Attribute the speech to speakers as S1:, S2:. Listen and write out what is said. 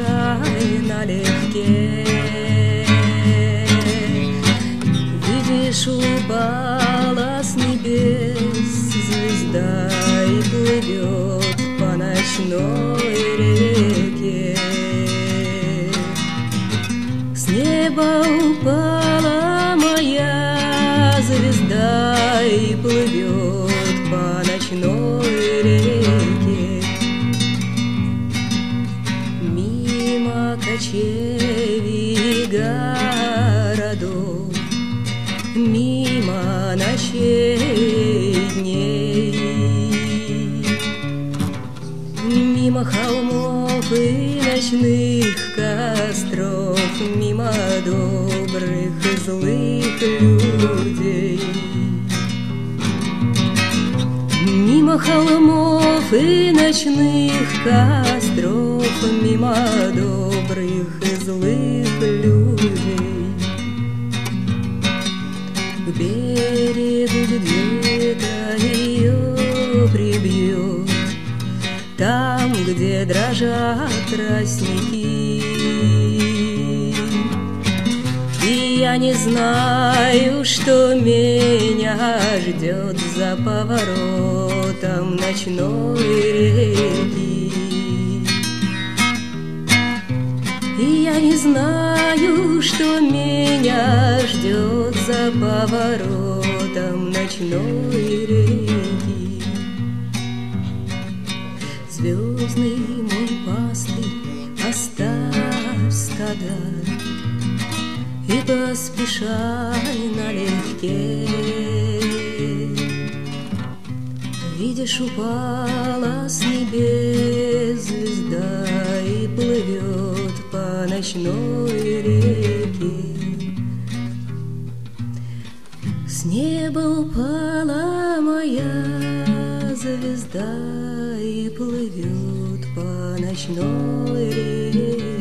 S1: поспешай налегке. Видишь, упала с небес звезда и плывет по ночной реке. С неба упала моя звезда и плывет по ночной реке. Мимо кочевий и городов, мимо ночей и дней, мимо холмов и ночных костров, мимо добрых и злых людей. Мимо холмов и ночных костров, мимо добрых и злых людей. К берегу где-то ее прибьет, там, где дрожат тростники. И я не знаю, что меня ждет за поворотом ночной реки. И я не знаю, что меня ждет за поворотом ночной реки. Звездный мой пастырь, оставь стада и поспешай налегке. Видишь, упала с небес звезда и плывет по ночной реке. С неба упала моя звезда и плывет по ночной реке.